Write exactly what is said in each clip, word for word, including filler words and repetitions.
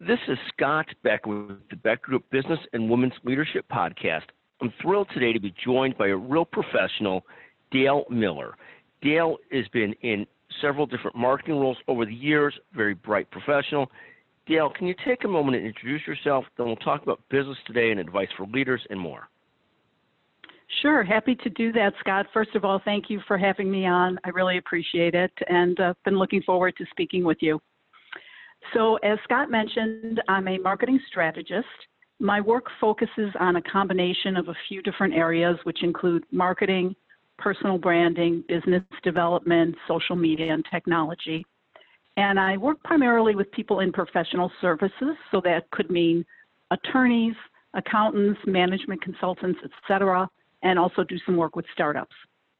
This is Scott Beck with the Beck Group Business and Women's Leadership Podcast. I'm thrilled today to be joined by a real professional, Dale Miller. Dale has been in several different marketing roles over the years, very bright professional. Dale, can you take a moment and introduce yourself? Then we'll talk about business today and advice for leaders and more. Sure, happy to do that, Scott. First of all, thank you for having me on. I really appreciate it, and I've uh, been looking forward to speaking with you. So as Scott mentioned, I'm a marketing strategist. My work focuses on a combination of a few different areas, which include marketing, personal branding, business development, social media, and technology. And I work primarily with people in professional services, so that could mean attorneys, accountants, management consultants, et cetera, and also do some work with startups.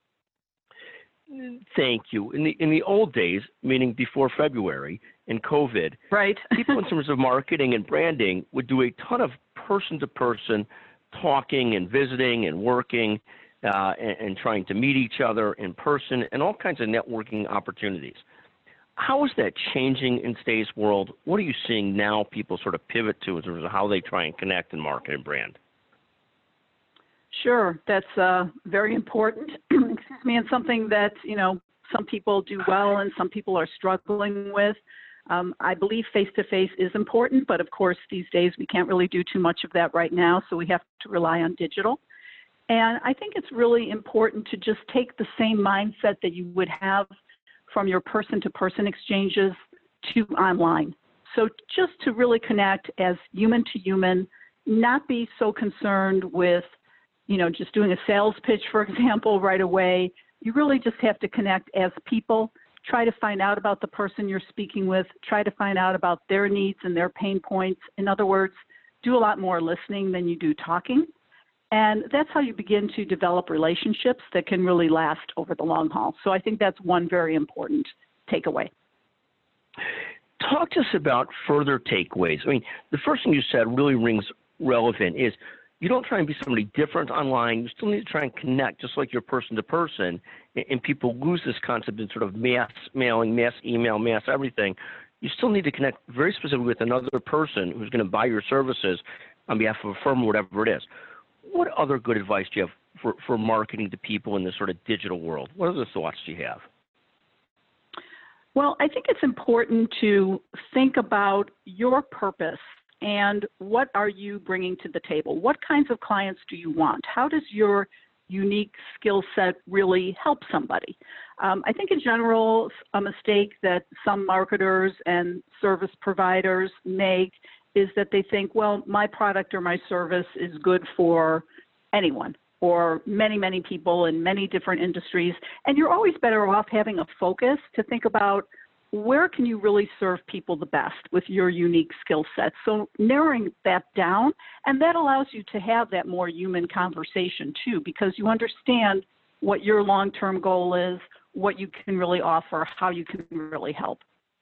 Thank you. In the in the old days, meaning before February and COVID, right. people in terms of marketing and branding would do a ton of person-to-person talking and visiting and working uh, and, and trying to meet each other in person and all kinds of networking opportunities. How is that changing in today's world? What are you seeing now people sort of pivot to in terms of how they try and connect and market and brand? Sure, that's uh, very important. Excuse me, and something that, you know, some people do well and some people are struggling with. Um, I believe face-to-face is important, but of course these days we can't really do too much of that right now, so we have to rely on digital. And I think it's really important to just take the same mindset that you would have from your person-to-person exchanges to online. So just to really connect as human to human, not be so concerned with you know, just doing a sales pitch, for example, right away. You really just have to connect as people, try to find out about the person you're speaking with, try to find out about their needs and their pain points. In other words, do a lot more listening than you do talking. And that's how you begin to develop relationships that can really last over the long haul. So I think that's one very important takeaway. Talk to us about further takeaways. I mean, the first thing you said really rings relevant is you don't try and be somebody different online. You still need to try and connect, just like you're person to person. And people lose this concept in sort of mass mailing, mass email, mass everything. You still need to connect very specifically with another person who's going to buy your services on behalf of a firm or whatever it is. What other good advice do you have for, for marketing to people in this sort of digital world? What other thoughts do you have? Well, I think it's important to think about your purpose. And what are you bringing to the table? What kinds of clients do you want? How does your unique skill set really help somebody? Um, I think in general, a mistake that some marketers and service providers make is that they think, well, my product or my service is good for anyone or many, many people in many different industries. And you're always better off having a focus to think about where can you really serve people the best with your unique skill set? So narrowing that down, and that allows you to have that more human conversation too, because you understand what your long-term goal is, what you can really offer, how you can really help.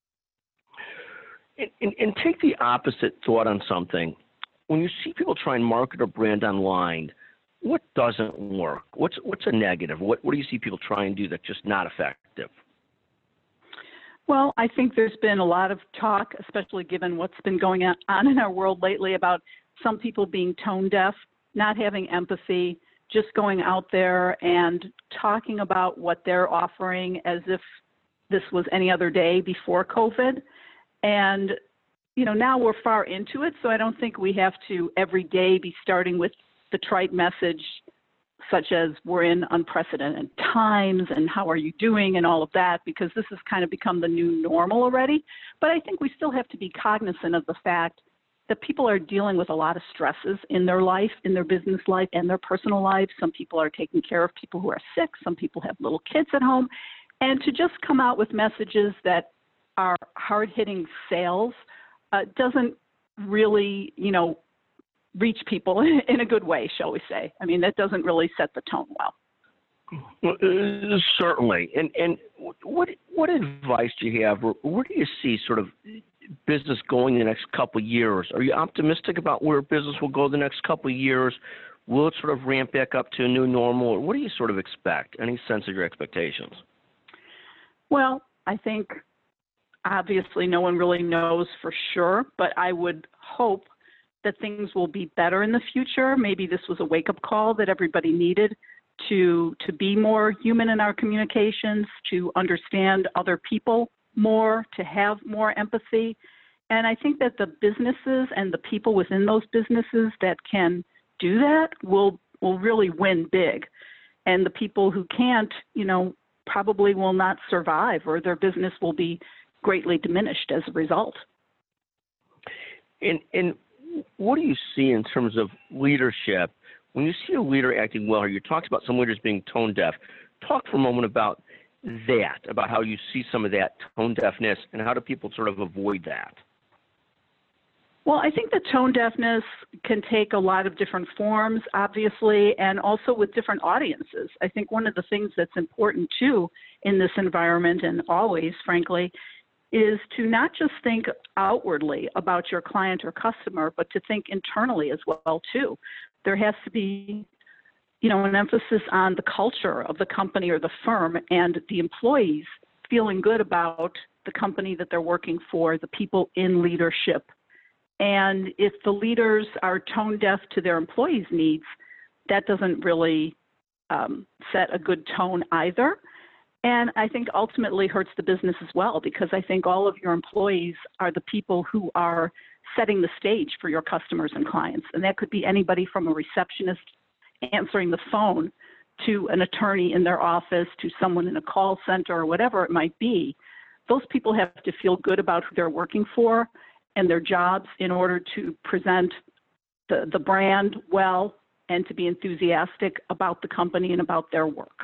And, and, and take the opposite thought on something. When you see people try and market or brand online, what doesn't work? What's, what's a negative? What, what do you see people try and do that's just not effective? Well, I think there's been a lot of talk, especially given what's been going on in our world lately, about some people being tone deaf, not having empathy, just going out there and talking about what they're offering as if this was any other day before COVID. And, you know, now we're far into it, so I don't think we have to every day be starting with the trite message such as we're in unprecedented times and how are you doing and all of that, because this has kind of become the new normal already. But I think we still have to be cognizant of the fact that people are dealing with a lot of stresses in their life, in their business life and their personal life. Some people are taking care of people who are sick. Some people have little kids at home. And to just come out with messages that are hard-hitting sales uh, doesn't really, you know, reach people in a good way, shall we say. I mean, that doesn't really set the tone well. Well, uh, certainly. And and what what advice do you have, or where do you see sort of business going the next couple of years? Are you optimistic about where business will go the next couple of years? Will it sort of ramp back up to a new normal, or what do you sort of expect? Any sense of your expectations? Well, I think obviously no one really knows for sure, but I would hope that things will be better in the future. Maybe this was a wake-up call that everybody needed to, to be more human in our communications, to understand other people more, to have more empathy. And I think that the businesses and the people within those businesses that can do that will, will really win big. And the people who can't, you know, probably will not survive, or their business will be greatly diminished as a result. And, and what do you see in terms of leadership? When you see a leader acting well, or you talked about some leaders being tone deaf, talk for a moment about that, about how you see some of that tone deafness, and how do people sort of avoid that? Well, I think that tone deafness can take a lot of different forms, obviously, and also with different audiences. I think one of the things that's important, too, in this environment, and always, frankly, is to not just think outwardly about your client or customer, but to think internally as well, too. There has to be, you know, an emphasis on the culture of the company or the firm, and the employees feeling good about the company that they're working for, the people in leadership. And if the leaders are tone deaf to their employees' needs, that doesn't really um, set a good tone either. And I think ultimately hurts the business as well, because I think all of your employees are the people who are setting the stage for your customers and clients. And that could be anybody from a receptionist answering the phone to an attorney in their office, to someone in a call center, or whatever it might be. Those people have to feel good about who they're working for and their jobs in order to present the, the brand well, and to be enthusiastic about the company and about their work.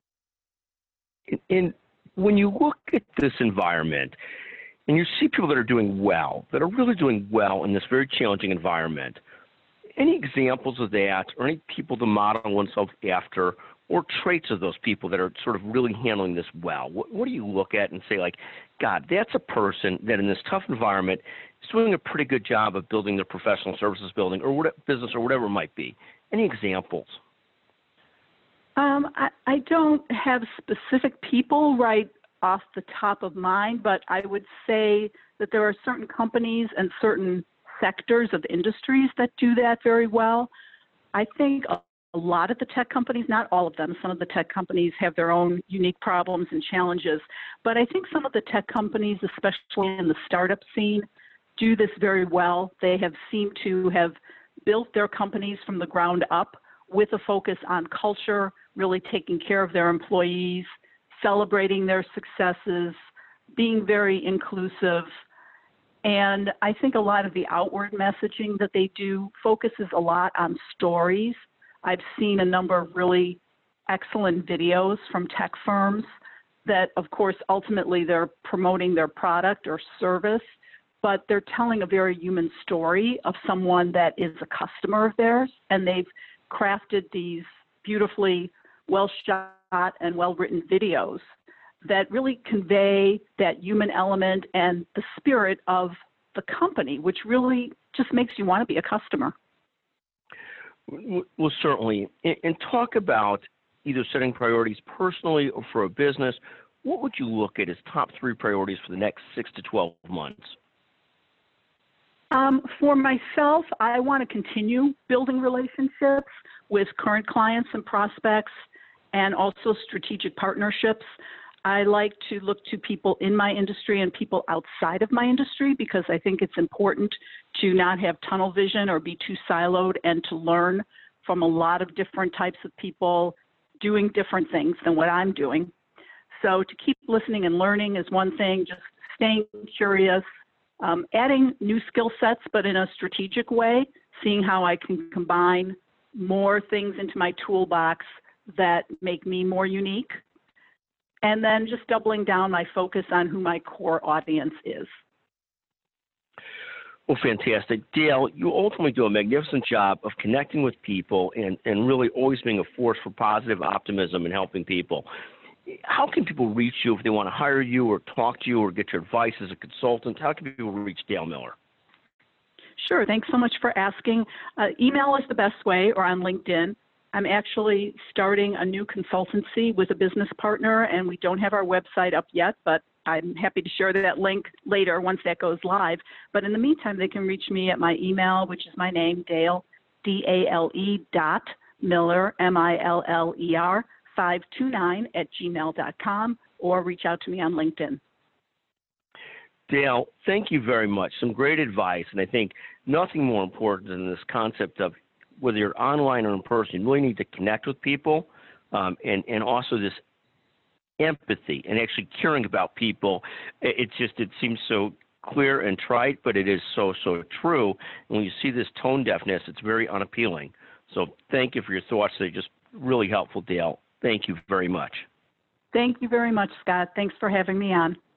And when you look at this environment and you see people that are doing well, that are really doing well in this very challenging environment, any examples of that, or any people to model oneself after, or traits of those people that are sort of really handling this well? What, what do you look at and say, like, God, that's a person that in this tough environment is doing a pretty good job of building their professional services building or what, business or whatever it might be? Any examples? Um, I, I don't have specific people right off the top of mind, but I would say that there are certain companies and certain sectors of industries that do that very well. I think a, a lot of the tech companies, not all of them, some of the tech companies have their own unique problems and challenges, but I think some of the tech companies, especially in the startup scene, do this very well. They have seemed to have built their companies from the ground up with a focus on culture, really taking care of their employees, celebrating their successes, being very inclusive. And I think a lot of the outward messaging that they do focuses a lot on stories. I've seen a number of really excellent videos from tech firms that, of course, ultimately they're promoting their product or service, but they're telling a very human story of someone that is a customer of theirs, and they've crafted these beautifully well-shot and well-written videos that really convey that human element and the spirit of the company, which really just makes you want to be a customer. Well, certainly. And talk about either setting priorities personally or for a business. What would you look at as top three priorities for the next six to twelve months? Um, for myself, I want to continue building relationships with current clients and prospects, and also strategic partnerships. I like to look to people in my industry and people outside of my industry, because I think it's important to not have tunnel vision or be too siloed, and to learn from a lot of different types of people doing different things than what I'm doing. So to keep listening and learning is one thing, just staying curious, um, adding new skill sets, but in a strategic way, seeing how I can combine more things into my toolbox that make me more unique, and then just doubling down my focus on who my core audience is. Well, fantastic. Dale, you ultimately do a magnificent job of connecting with people and, and really always being a force for positive optimism and helping people. How can people reach you if they want to hire you or talk to you or get your advice as a consultant? How can people reach Dale Miller? Sure. Thanks so much for asking. Uh, email is the best way, or on LinkedIn. I'm actually starting a new consultancy with a business partner, and we don't have our website up yet, but I'm happy to share that link later once that goes live. But in the meantime, they can reach me at my email, which is my name, Dale, D A L E dot Miller, M I L L E R, five two nine at gmail dot com, or reach out to me on LinkedIn. Dale, thank you very much. Some great advice, and I think nothing more important than this concept of whether you're online or in person, you really need to connect with people, um, and, and also this empathy and actually caring about people. It just, it seems so clear and trite, but it is so, so true. And when you see this tone deafness, it's very unappealing. So thank you for your thoughts. They're just really helpful, Dale. Thank you very much. Thank you very much, Scott. Thanks for having me on.